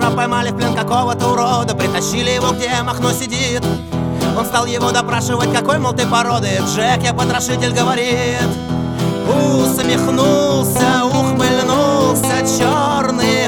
Джека поймали в плен какого-то урода, притащили его, где Махно сидит. Он стал его допрашивать, какой, мол, ты породы. Джек, я потрошитель, говорит. Усмехнулся, ухмыльнулся черный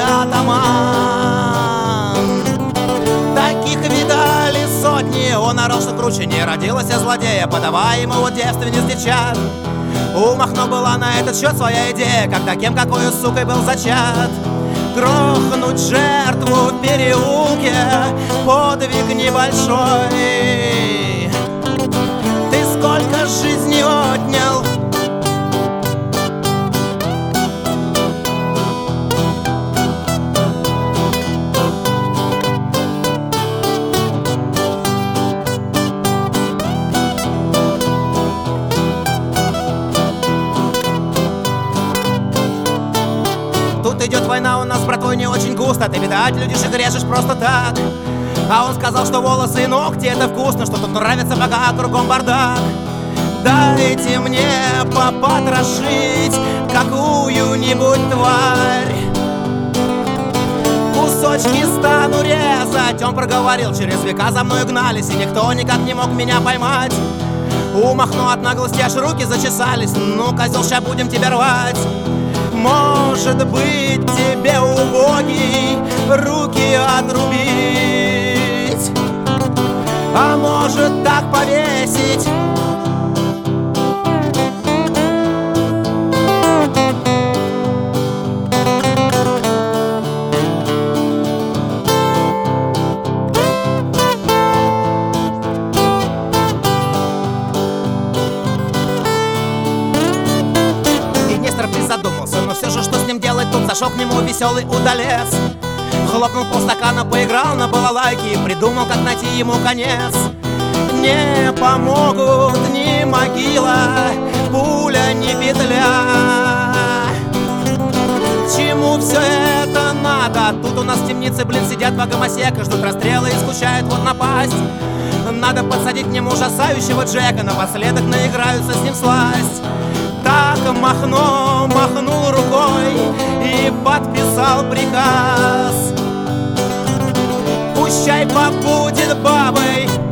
атаман. Таких видали сотни, он орал, что круче не родилась злодея, подавай ему вот девственниц девчат. У Махно была на этот счет своя идея, когда кем какой сукой был зачат. Грохнуть жертву в переулке — подвиг небольшой. Ты сколько жизней отнял? Тут идет война у нас с братвой не очень густо. Ты, видать, людишек режешь просто так. А он сказал, что волосы и ногти — это вкусно, что тут нравится бога, кругом бардак. Дайте мне попотрошить какую-нибудь тварь, кусочки стану резать. Он проговорил, через века за мной гнались, и никто никак не мог меня поймать. У Махно от наглости аж руки зачесались. Ну, козел, ща будем тебя рвать. Может быть, тебе, убогий, руки отрубить, а может так повесить. Задумался, но все же что с ним делать? Тут зашел к нему веселый удалец, хлопнул полстакана, поиграл на балалайке и придумал, как найти ему конец. Не помогут ни могила, пуля, ни петля. К чему все это надо? Тут у нас в темнице, блин, сидят два гомосека, ждут расстрела и скучают вот напасть. Надо подсадить к нему ужасающего Джека, напоследок наиграются с ним всласть. Так Махно махнул рукой и подписал приказ. Пущай побудет бабой